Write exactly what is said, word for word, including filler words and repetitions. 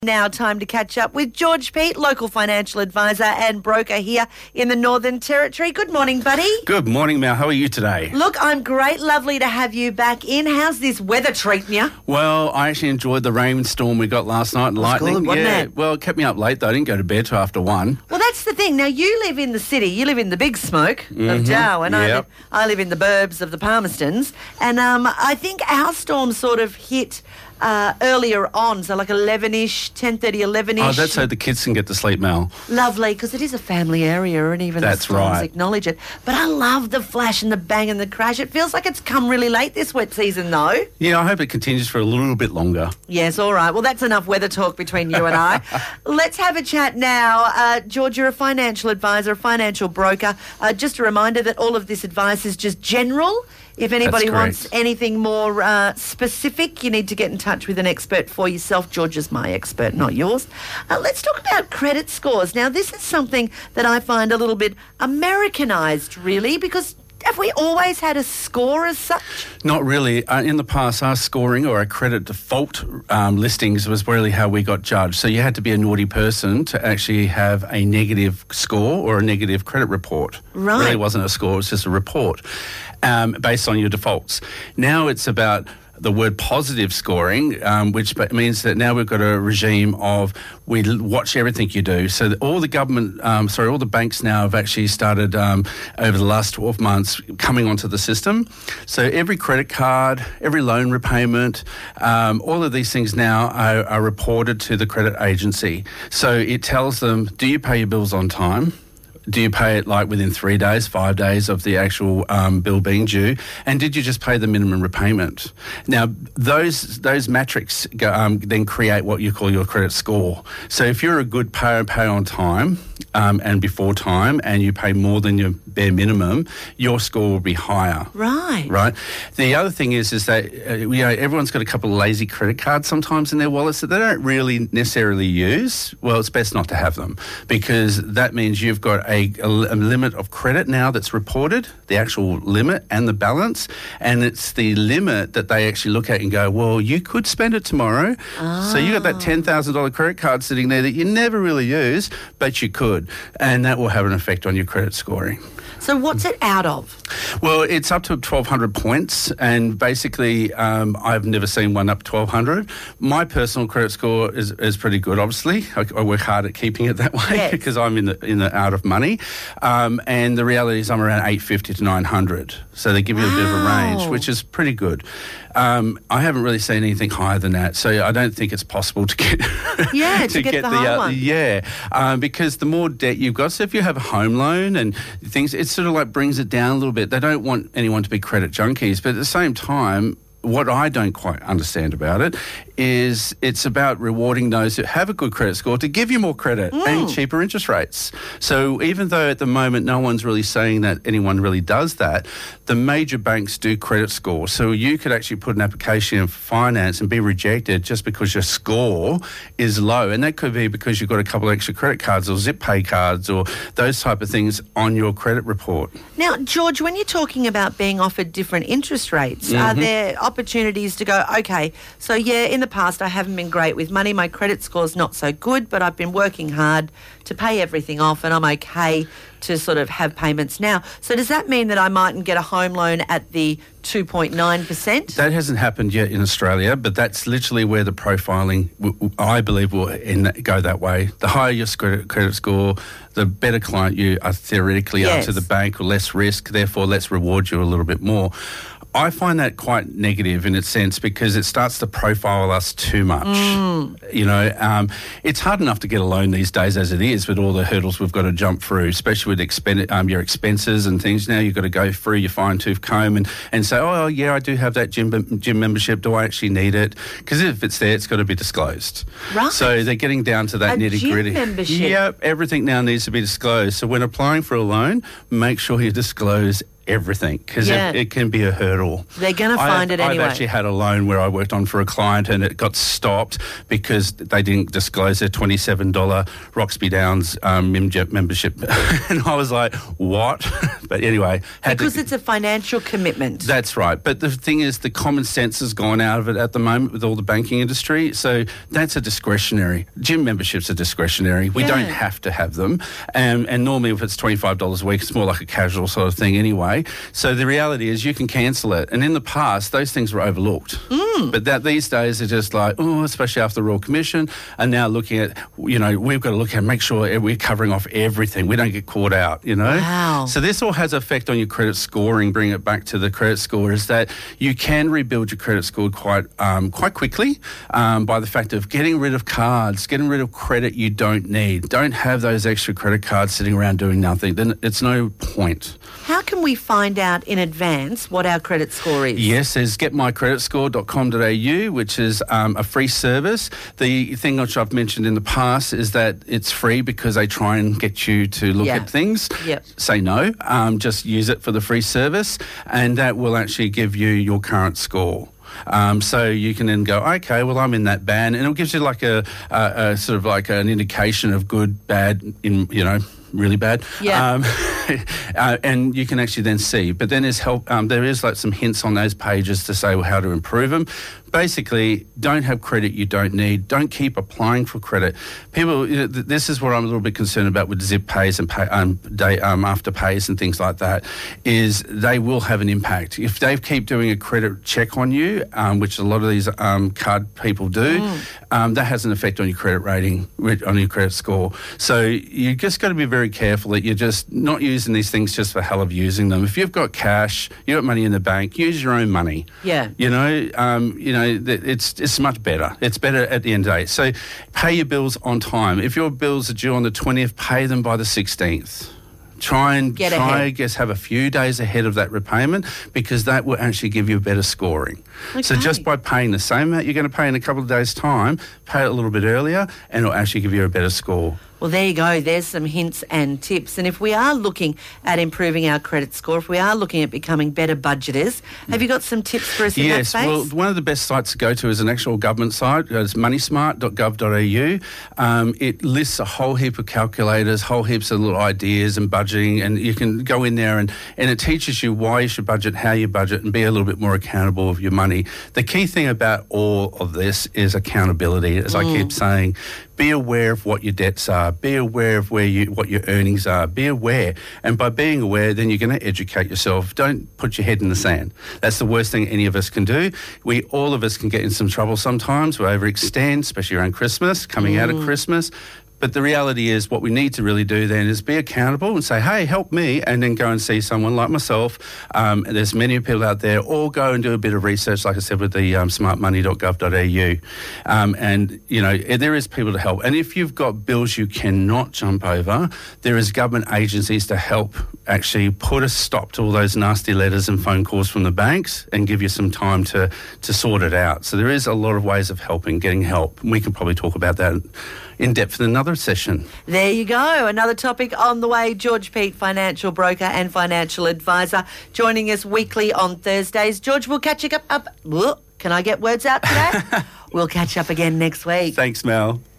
Now time to catch up with George Peet, local financial advisor and broker here in the Northern Territory. Good morning, buddy. Good morning, Mel. How are you today? Look, I'm great. Lovely to have you back in. How's this weather treating you? Well, I actually enjoyed the rainstorm we got last night and lightning. Good, wasn't yeah, it? Well, it kept me up late though. I didn't go to bed till after one. Well, that's the thing. Now, you live in the city. You live in the big smoke Mm-hmm. of Darwin. I, Yep. live, I live in the burbs of the Palmerstons. And um, I think our storm sort of hit uh, earlier on, so like eleven-ish, ten thirty, eleven-ish. Oh, that's so the kids can get to sleep, Mel. Lovely, because it is a family area and even That's the storms right. acknowledge it. But I love the flash and the bang and the crash. It feels like it's come really late this wet season, though. Yeah, I hope it continues for a little bit longer. Yes, all right. Well, that's enough weather talk between you and I. Let's have a chat now. Uh, George, you're a financial advisor, a financial broker. Uh, just a reminder that all of this advice is just general. If anybody That's wants correct. anything more uh, specific, you need to get in touch with an expert for yourself. George is my expert, not yours. Uh, let's talk about credit scores. Now, this is something that I find a little bit Americanized, really, because have we always had a score as such? Not really. Uh, in the past, our scoring or our credit default um, listings was really how we got judged. So you had to be a naughty person to actually have a negative score or a negative credit report. Right. It really wasn't a score, it was just a report um, based on your defaults. Now it's about the word positive scoring, um, which ba- means that now we've got a regime of we l- watch everything you do. So that all the government, um, sorry, all the banks now have actually started um, over the last twelve months coming onto the system. So every credit card, every loan repayment, um, all of these things now are, are reported to the credit agency. So it tells them, do you pay your bills on time? Do you pay it like within three days, five days of the actual um, bill being due? And did you just pay the minimum repayment? Now, those those metrics go, um, then create what you call your credit score. So if you're a good payer, pay on time um, and before time, and you pay more than your bare minimum, your score will be higher. Right. Right. The other thing is, is that uh, you know everyone's got a couple of lazy credit cards sometimes in their wallets that they don't really necessarily use. Well, it's best not to have them because that means you've got a, a, a limit of credit now that's reported, the actual limit and the balance, and it's the limit that they actually look at and go, well, you could spend it tomorrow. So you got that ten thousand dollars credit card sitting there that you never really use, but you could, and that will have an effect on your credit scoring. So what's it out of? Well, it's up to twelve hundred points, and basically um, I've never seen one up twelve hundred. My personal credit score is, is pretty good, obviously. I, I work hard at keeping it that way Yes. because I'm in the in the out of money. Um, and the reality is I'm around eight fifty to nine hundred. So they give you a bit of a range, Wow. which is pretty good. Um, I haven't really seen anything higher than that, so I don't think it's possible to get Yeah, to get the high one. yeah, um, because the more debt you've got, so if you have a home loan and things, it sort of like brings it down a little bit. They don't want anyone to be credit junkies, but at the same time, what I don't quite understand about it is it's about rewarding those who have a good credit score to give you more credit and cheaper interest rates. So even though at the moment no one's really saying that anyone really does that, the major banks do credit score. So you could actually put an application in for finance and be rejected just because your score is low. And that could be because you've got a couple of extra credit cards or zip pay cards or those type of things on your credit report. Now, George, when you're talking about being offered different interest rates, are there opportunities to go, okay, so yeah, in the past I haven't been great with money, my credit score's not so good, but I've been working hard to pay everything off and I'm okay to sort of have payments now. So does that mean that I mightn't get a home loan at the two point nine percent? That hasn't happened yet in Australia, but that's literally where the profiling, w- w- I believe, will in that, go that way. The higher your credit, credit score, the better client you are theoretically Yes. are to the bank, or less risk, therefore let's reward you a little bit more. I find that quite negative in its sense because it starts to profile us too much. You know, um, it's hard enough to get a loan these days as it is with all the hurdles we've got to jump through, especially with expend- um, your expenses and things. Now you've got to go through your fine-tooth comb and, and say, oh, yeah, I do have that gym, gym membership. Do I actually need it? Because if it's there, it's got to be disclosed. Right. So they're getting down to that A gym nitty-gritty. membership? Yep, everything now needs to be disclosed. So when applying for a loan, make sure you disclose everything because Yeah. it, it can be a hurdle. They're going to find I, it anyway. I've actually had a loan where I worked on for a client and it got stopped because they didn't disclose their twenty-seven dollars Roxby Downs um, membership. And I was like, what? But anyway. Had because to, it's a financial commitment. That's right. But the thing is, the common sense has gone out of it at the moment with all the banking industry. So that's a discretionary. Gym memberships are discretionary. We Yeah. don't have to have them. Um, and normally if it's twenty-five dollars a week, it's more like a casual sort of thing anyway. So the reality is you can cancel it. And in the past, those things were overlooked. Mm. But that these days are just like, oh, especially after the Royal Commission, and now looking at, you know, we've got to look at, make sure we're covering off everything. We don't get caught out, you know. Wow. So this all has effect on your credit scoring. Bring it back to the credit score is that you can rebuild your credit score quite um, quite quickly um, by the fact of getting rid of cards, getting rid of credit you don't need. Don't have those extra credit cards sitting around doing nothing. Then it's no point. How can we find out in advance what our credit score is? Yes, there's get my credit score dot com dot a u, which is um, a free service. The thing which I've mentioned in the past is that it's free because they try and get you to look Yeah. at things. Yep. Say no, um, just use it for the free service, and that will actually give you your current score. Um, so you can then go, okay, well, I'm in that band, and it gives you like a, a, a sort of like an indication of good, bad, in you know, really bad. Yeah. Um, uh, and you can actually then see. But then there's help. Um, there is like some hints on those pages to say well, how to improve them. Basically, don't have credit you don't need. Don't keep applying for credit. People, you know, th- this is what I'm a little bit concerned about with Zip Pays and pay, um, day, um, after pays and things like that, is they will have an impact. If they keep doing a credit check on you, um, which a lot of these um, card people do, mm. um, that has an effect on your credit rating, on your credit score. So you just got to be very careful that you're just not using these things just for hell of using them. If you've got cash, you've got money in the bank, use your own money. Yeah. You know, um, you know, it's it's much better. It's better at the end of the day. So pay your bills on time. If your bills are due on the twentieth, pay them by the sixteenth. Try and Get try, ahead. I guess, have a few days ahead of that repayment because that will actually give you better scoring. Okay. So just by paying the same amount you're going to pay in a couple of days' time, pay it a little bit earlier and it'll actually give you a better score. Well, there you go. There's some hints and tips. And if we are looking at improving our credit score, if we are looking at becoming better budgeters, have you got some tips for us in that Yes, space? well, one of the best sites to go to is an actual government site. It's money smart dot gov dot a u. Um, it lists a whole heap of calculators, whole heaps of little ideas and budgeting, and you can go in there and, and it teaches you why you should budget, how you budget, and be a little bit more accountable of your money. The key thing about all of this is accountability, as mm. I keep saying. Be aware of what your debts are. Be aware of where you what your earnings are. Be aware. And by being aware, then you're going to educate yourself. Don't put your head in the sand. That's the worst thing any of us can do. We, all of us can get in some trouble sometimes. We overextend, especially around Christmas, coming mm. out of Christmas. But the reality is what we need to really do then is be accountable and say, hey, help me, and then go and see someone like myself. Um, there's many people out there, or go and do a bit of research, like I said, with the um, smart money dot gov dot a u. Um, and, you know, there is people to help. And if you've got bills you cannot jump over, there is government agencies to help actually put a stop to all those nasty letters and phone calls from the banks and give you some time to, to sort it out. So there is a lot of ways of helping, getting help. We can probably talk about that in depth in another session. There you go. Another topic on the way. George Peet, financial broker and financial advisor, joining us weekly on Thursdays. George, we'll catch you up. up. Can I get words out today? We'll catch up again next week. Thanks, Mel.